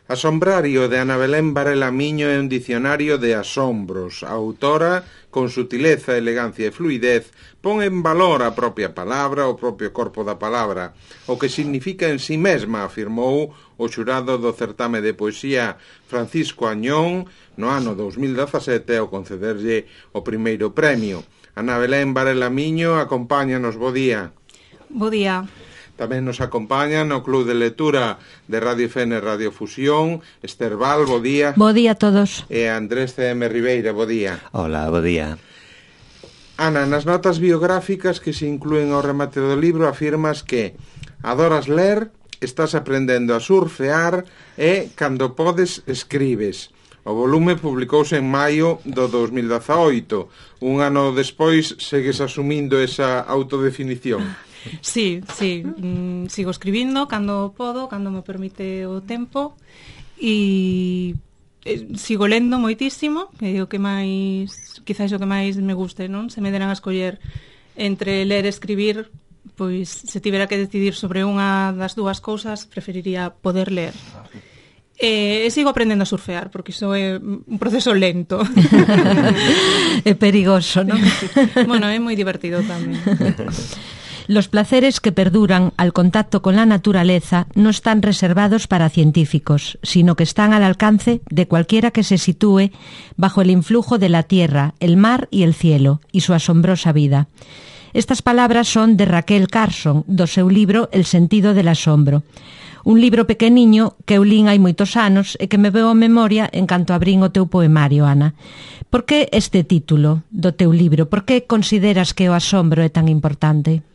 Asombrario de Ana Belén Varela Miño é un dicionario de asombros. A autora, con sutileza, elegancia e fluidez, pon en valor a propia palabra, o propio corpo da palabra, o que significa en si mesma, afirmou o xurado do certame de poesía Francisco Añón no ano 2017 ao concederlle o primeiro premio. Ana Belén Varela Miño, acompáñanos, bo día. Bo día. Tamén nos acompaña no Club de Lectura de Radio FN Radio Fusión Esther Val, bo día. Bo día a todos. E Andrés C.M. Ribeira, bo día. Hola, bo día. Ana, nas notas biográficas que se inclúen ao remate do libro afirmas que adoras ler, estás aprendendo a surfear e, cando podes, escribes. O volume publicouse en maio do 2018. Un ano despois segues asumindo esa autodefinición. Sí, sigo escribindo cando podo, cando me permite o tempo, e sigo lendo moitísimo, que é o que máis, quizás o que máis me guste, non? Se me deran a escoller entre ler e escribir, pois se tivera que decidir sobre unha das dúas cousas, preferiría poder ler. E sigo aprendendo a surfear, porque iso é un proceso lento. É perigoso, non? Bueno, é moi divertido tamén. Los placeres que perduran al contacto con la naturaleza no están reservados para científicos, sino que están al alcance de cualquiera que se sitúe bajo el influjo de la tierra, el mar y el cielo, y su asombrosa vida. Estas palabras son de Raquel Carson, do seu libro El sentido del asombro. Un libro pequeniño que eu lín hai moitos anos e que me veo a memoria en canto abrín o teu poemario, Ana. Por que este título do teu libro? Por que consideras que o asombro é tan importante?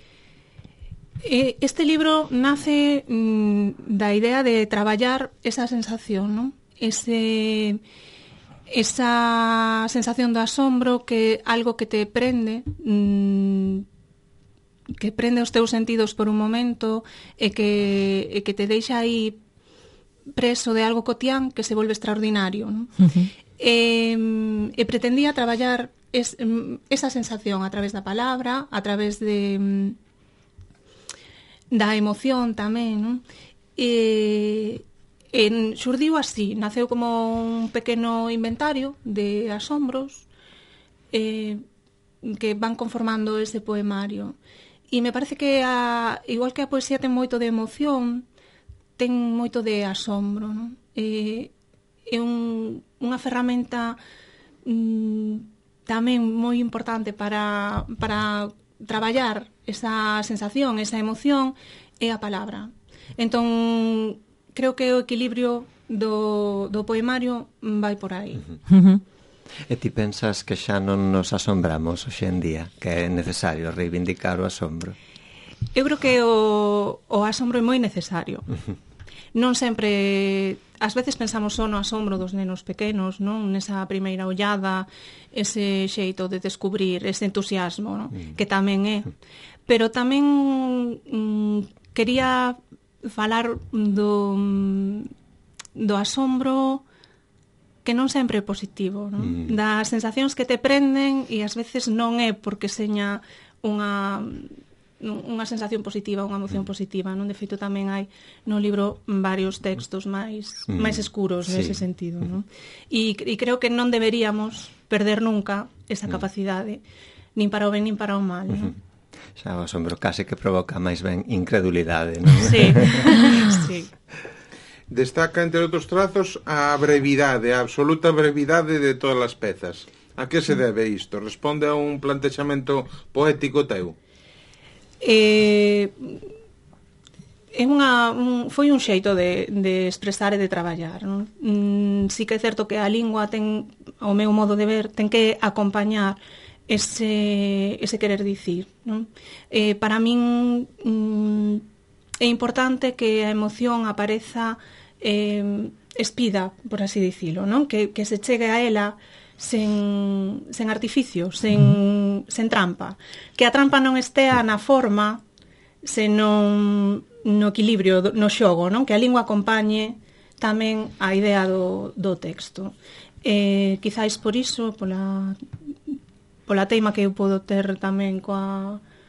Este libro nace da idea de traballar esa sensación, non? Esa sensación do asombro, que algo que te prende, que prende os teus sentidos por un momento e que te deixa aí preso de algo cotián que se volve extraordinario, non? E pretendía traballar esa sensación a través da palabra, a través da emoción tamén, non? Xurdiu así, naceu como un pequeno inventario de asombros que van conformando ese poemario. E me parece que igual que a poesía ten moito de emoción, ten moito de asombro, non? É unha ferramenta tamén moi importante para traballar esa sensación, esa emoción, é a palabra. Entón, creo que o equilibrio do poemario vai por aí. E ti pensas que xa non nos asombramos hoxe en día, que é necesario reivindicar o asombro? Eu creo que o asombro é moi necesario. Non sempre, ás veces pensamos só no asombro dos nenos pequenos, non? Nesa primeira ollada, ese xeito de descubrir, ese entusiasmo, non? Que tamén é. Pero tamén quería falar do asombro que non sempre é positivo, non? Das sensacións que te prenden e ás veces non é porque seña unha sensación positiva, unha emoción positiva, non? De feito tamén hai no libro varios textos máis escuros nese sentido, non? E creo que non deberíamos perder nunca esa capacidade, nin para o ben nin para o mal, non? Xa o asombro case que provoca máis ben incredulidade, non? Sí, sí. Destaca, entre outros trazos, a brevidade, a absoluta brevidade de todas as pezas. A que se debe isto? Responde a un plantexamento poético teu? Foi un xeito de expresar e de traballar, non? Sí que é certo que a lingua ten, ao meu modo de ver, ten que acompañar ese querer dicir, non? Para min é importante que a emoción apareza espida, por así dicilo, non? Que se chegue a ela sen artificio, sen trampa. Que a trampa non estea na forma, senón no equilibrio, no xogo, non? Que a lingua acompañe tamén a idea do texto. Quizáis por iso, pola teima que eu podo ter tamén coa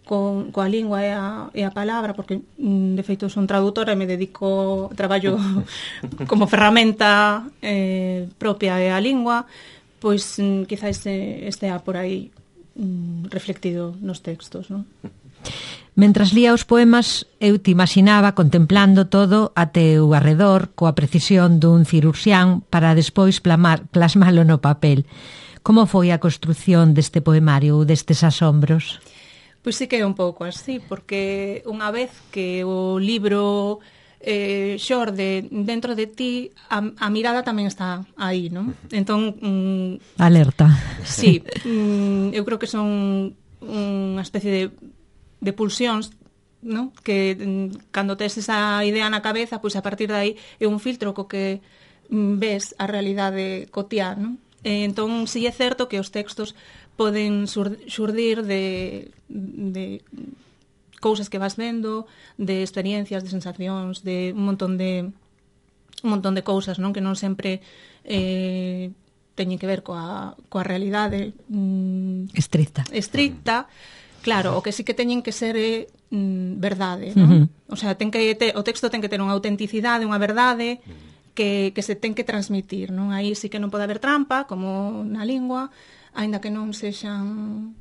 coa lingua e a palabra, porque de feito son traductora e me dedico, traballo como ferramenta propia e a lingua, pois quizás estea por aí reflectido nos textos, non? Mentras lía os poemas, eu te imaginaba contemplando todo a teu arredor coa precisión dun cirurxián para despois plasmalo no papel. Como foi a construción deste poemario ou destes asombros? Pois sí que é un pouco así, porque unha vez que o libro xorde dentro de ti, a mirada tamén está aí, non? Entón... Alerta. Sí, eu creo que son unha especie de pulsións, non? Que cando tes esa idea na cabeza, pois a partir de aí é un filtro co que ves a realidade cotiá, non? Entón, sí é certo que os textos poden xurdir de cousas que vas vendo, de experiencias, de sensacións, de un montón de cousas, non? Que non sempre teñen que ver coa realidade estricta. Claro, o que sí que teñen que ser verdade, non? O sea, o texto ten que ter unha autenticidade, unha verdade que se ten que transmitir, non? Aí sí que non pode haber trampa, como na lingua, aínda que non sexan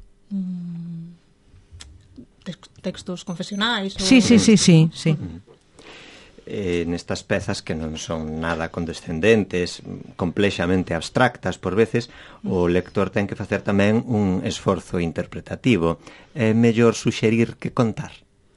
textos confesionais. Sí. Nestas pezas que non son nada condescendentes, complexamente abstractas por veces, o lector ten que facer tamén un esforzo interpretativo. É mellor suxerir que contar.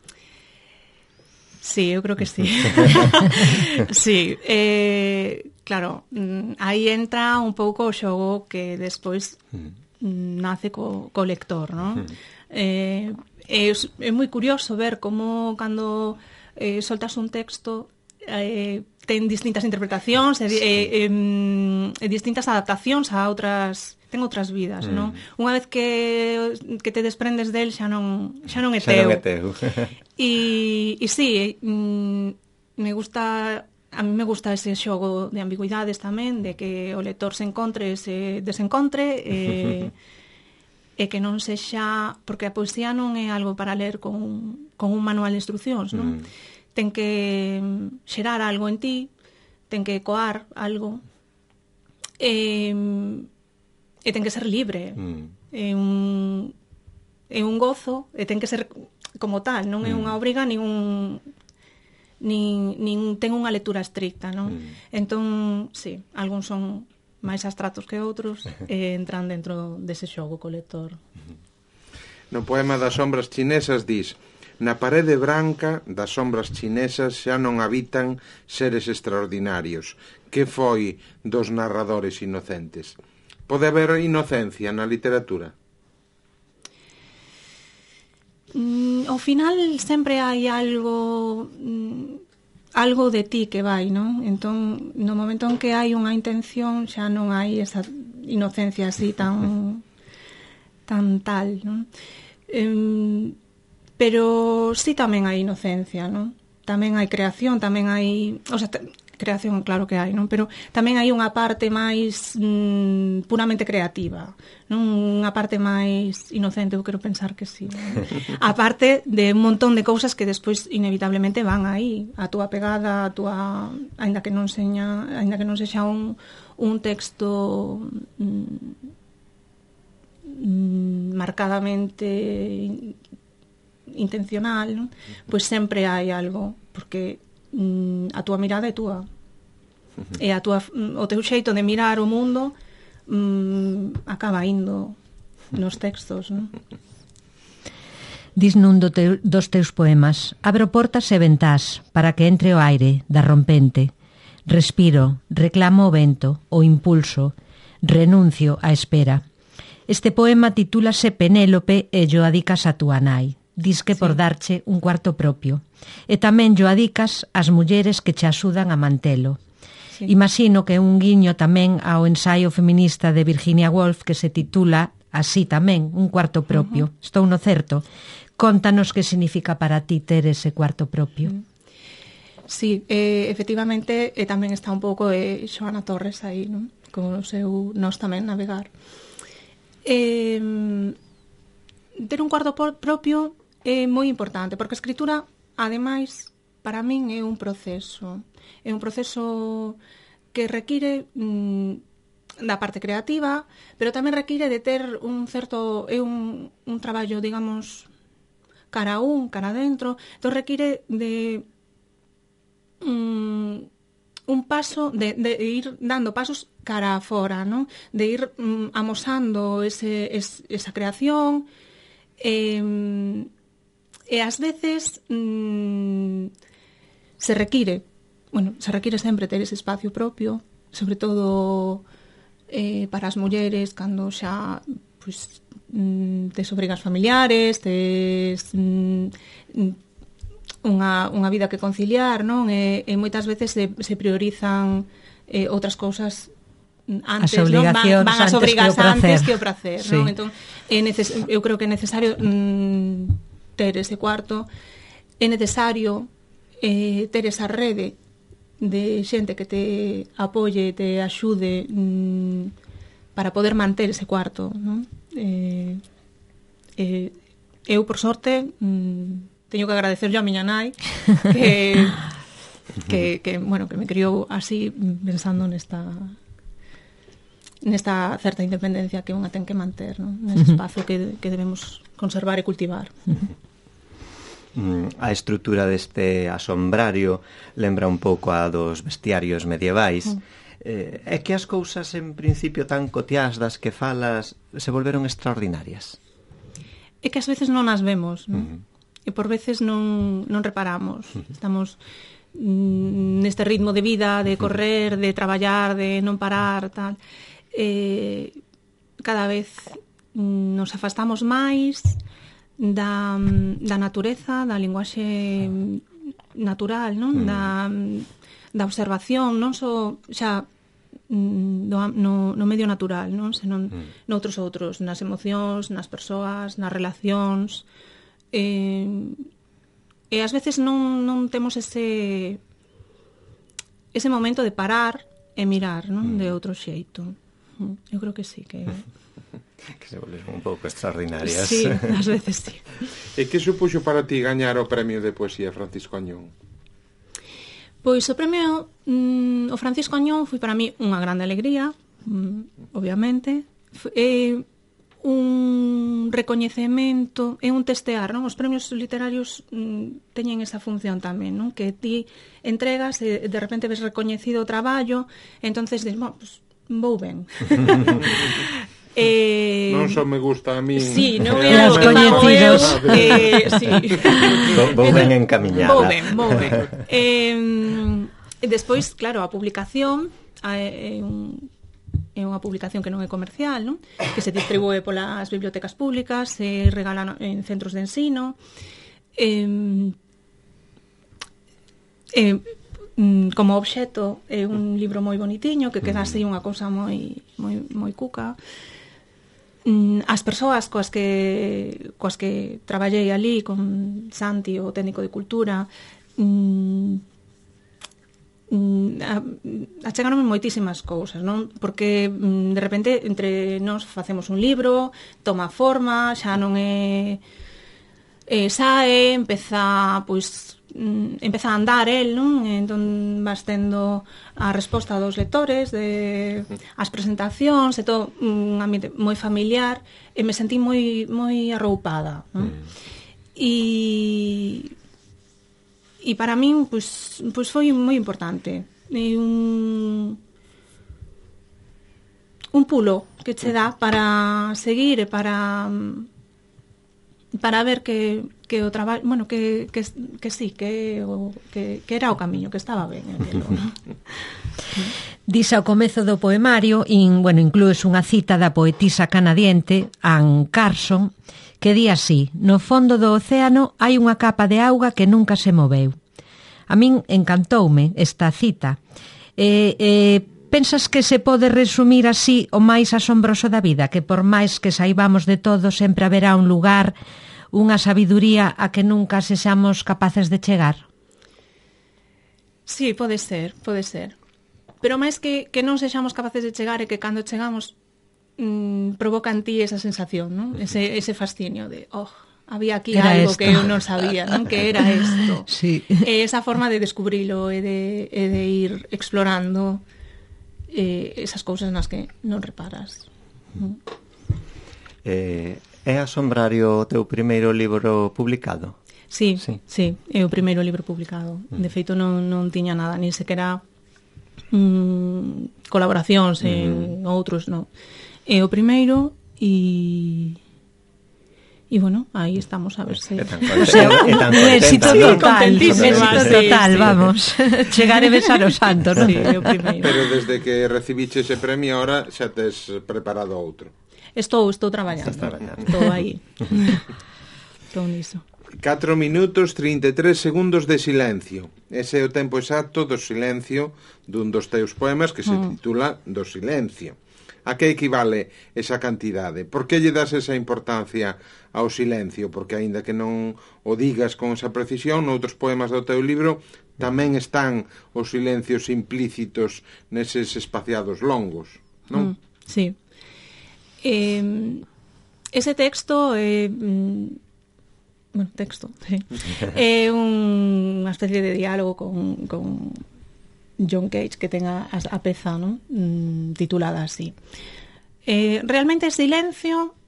Sí, eu creo que sí. Sí, claro, aí entra un pouco o xogo que despois nace co lector, non? É moi curioso ver como cando soltas un texto ten distintas interpretacións e distintas adaptacións a outras, ten outras vidas, non? Unha vez que te desprendes del xa non é teu. E sí, a mí me gusta ese xogo de ambigüidades tamén, de que o lector se encontre e se desencontre, e que non sexa, porque a poesía non é algo para ler con un manual de instruccións, non? Ten que xerar algo en ti, ten que ecoar algo, e ten que ser libre. É un gozo, e ten que ser como tal, non é unha obriga nin ten unha lectura estricta, non? Entón, sí, algúns son máis abstractos que outros e entran dentro dese xogo co lector. No poema das sombras chinesas dis: na parede branca das sombras chinesas xa non habitan seres extraordinarios. Que foi dos narradores inocentes? Pode haber inocencia na literatura? Ao final sempre hai algo de ti que vai, non? Entón, no momento en que hai unha intención, xa non hai esa inocencia así tan tal, non? Pero sí tamén hai inocencia, non? Tamén hai creación, tamén hai... O sea, creación, claro que hai, non? Pero tamén hai unha parte máis puramente creativa, non? Unha parte máis inocente, eu quero pensar que sí, non? A parte de un montón de cousas que despois inevitablemente van aí, a túa pegada, a túa... aínda que non sexa un texto marcadamente intencional, non? Pois sempre hai algo, porque a túa mirada é túa, e o teu xeito de mirar o mundo acaba indo nos textos, non? Dis nun dos teus poemas: abro portas e ventás para que entre o aire da rompente, respiro, reclamo o vento, o impulso, renuncio á espera. Este poema titúlase Penélope e llo adicas a túa nai. Dis que por darche un cuarto propio. E tamén llo adicas ás mulleres que che axudan a mantelo. Sí. Imagino que un guiño tamén ao ensaio feminista de Virginia Woolf que se titula así tamén, Un cuarto propio. Estou no certo? Contanos que significa para ti ter ese cuarto propio. Sí, efectivamente, tamén está un pouco Xoana Torres aí, non? Con o seu Nós tamén navegar. Ter un cuarto propio é moi importante, porque a escritura, ademais, para min é un proceso que require da parte creativa, pero tamén require de ter un certo, é un traballo, digamos, cara dentro, entón require de un paso de ir dando pasos cara afora, ¿no? De ir amosando esa creación e ás veces se require sempre ter ese espacio propio, sobre todo para as mulleres cando xa pues, tes obrigas familiares, tes unha vida que conciliar, non? E moitas veces se priorizan outras cousas antes, as obrigacións, non? Van as obrigas antes que o prazer, sí. non? Entón, eu creo que é necesario ter ese cuarto, é necesario ter esa rede de xente que te apoie, te axude para poder manter ese cuarto, non? Eu, por sorte, teño que agradecer yo a miña nai que me criou así, pensando nesta certa independencia que unha ten que manter, non? Nese espazo que debemos conservar e cultivar. A estrutura deste asombrario lembra un pouco a dos bestiarios medievais. É que as cousas en principio tan cotiás das que falas se volveron extraordinarias? É que ás veces non as vemos, non? E por veces non reparamos. Estamos neste ritmo de vida, de correr, de traballar, de non parar, tal. Cada vez nos afastamos máis da natureza, da linguaxe natural, non? Da observación, non só xa no medio natural, non? Senón noutros outros, nas emocións, nas persoas, nas relacións. E ás veces non temos ese momento de parar e mirar, non? De outro xeito. Eu creo que sí, que se volven un pouco extraordinarias. Sí, ás veces sí. E que supuxo para ti gañar o premio de poesía Francisco Añón? Pois o premio o Francisco Añón foi para mí unha grande alegría, obviamente. É un recoñecemento, é un testear, non? Os premios literarios teñen esa función tamén, non? Que ti entregas e de repente ves recoñecido o traballo, entonces dis, pues, vou ben. Non só me gusta a mí. Sí, non é algo que fago eu. Sí. Vou ben encamiñada. Vou ben. E despois, claro, a publicación é unha publicación que non é comercial, non? Que se distribúe polas bibliotecas públicas, se regala en centros de ensino. Como obxecto é un libro moi bonitiño que queda así unha cousa moi cuca. As persoas coas que traballei ali con Santi, o técnico de cultura, achegaronme moitísimas cousas, non? Porque de repente entre nós facemos un libro, toma forma, xa non é sae, empeza a andar el, non? Entón vas tendo a resposta dos lectores, as presentacións, e todo un ambiente moi familiar, e me sentí moi arroupada, non? E para min pois foi moi importante. E un pulo que che dá para seguir e para ver que o traballo, bueno, que sí, que era o camiño, que estaba ben, ¿no? Dise ao comezo do poemario, inclues unha cita da poetisa canadiente Anne Carson, que di así: no fondo do océano hai unha capa de auga que nunca se moveu. A min encantoume esta cita. Pensas que se pode resumir así o máis asombroso da vida? Que por máis que saibamos de todo, sempre haberá un lugar, unha sabiduría a que nunca sexamos capaces de chegar? Sí, pode ser. Pero máis que non sexamos capaces de chegar, é que cando chegamos provoca en ti esa sensación, non? Ese fascinio de, había aquí Era algo esto. que eu non sabía, non? Que era isto. Sí. E esa forma de descubrilo e de ir explorando esas cousas nas que non reparas. É Asombrario o teu primeiro libro publicado? Sí, Sí. sí, é o primeiro libro publicado. De feito non tiña nada, nin sequera colaboracións en outros, non. É o primeiro e bueno, aí estamos a ver se... Un éxito ¿no? total, un Contentísima, éxito sí, total, sí. vamos. Chegar e besar o santo, non? Sí, é o primeiro. Pero desde que recibiche ese premio ahora xa tes preparado outro. Estou traballando. Estás traballando. Estou aí. Estou niso. 4 minutos 33 segundos de silencio. Ese é o tempo exacto do silencio dun dos teus poemas que se titula Do silencio. A que equivale esa cantidade? Por que lle das esa importancia ao silencio? Porque aínda que non o digas con esa precisión, noutros poemas do teu libro tamén están os silencios implícitos neses espaciados longos, non? Sí. Ese texto é... bueno, texto, sí. É unha especie de diálogo con John Cage que ten a peza, non? Titulada así. Realmente é silencio,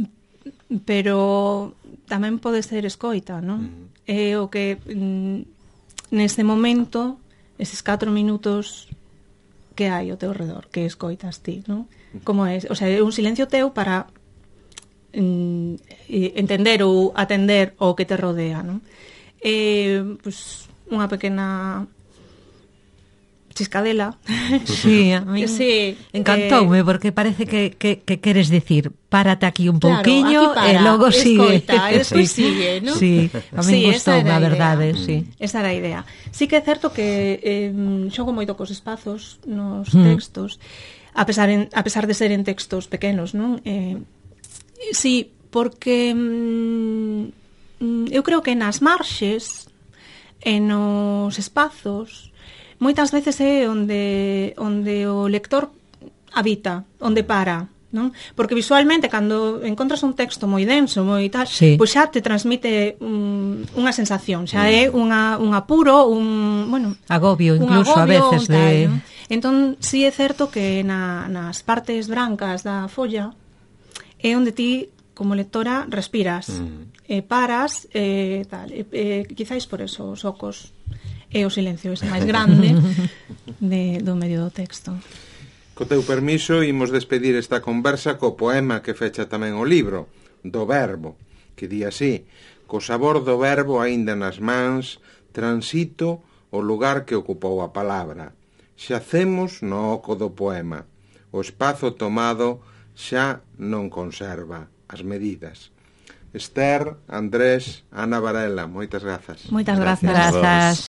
pero tamén pode ser escoita, non? É o que neste momento, eses 4 minutos que hai ao teu redor, que escoitas ti, non? Como é, o sea, é un silencio teu para entender ou atender o que te rodea, non? Pues, unha pequena chiscadela. Sí, a mí Sí, encantoume porque parece que queres decir párate aquí un pouquiño claro, e logo sigue. escoita, e despois sigue, non? Sí, a mí esa gustoume, era a verdade, idea. sí. Esa era a idea. Sí que é certo que xogo moito cos espazos nos textos, a pesar de seren textos pequenos, non? Sí, porque eu creo que nas marxes e nos espazos moitas veces é onde o lector habita, onde para, non? Porque visualmente cando encontras un texto moi denso, moi tal, Sí. pois xa te transmite unha sensación, xa é un apuro, bueno, Agobio, un incluso, a agobio, veces, un tal, de... non? Entón, sí é certo que nas partes brancas da folla é onde ti, como lectora, respiras, paras, tal. Quizáis por eso os ocos e o silencio ese máis grande do medio do texto. Co teu permiso, imos despedir esta conversa co poema que fecha tamén o libro, Do verbo, que di así: co sabor do verbo aínda nas mans, transito o lugar que ocupou a palabra. Xacemos no oco do poema. O espazo tomado xa non conserva as medidas. Esther, Andrés, Ana Varela, moitas grazas. Moitas grazas. Grazas.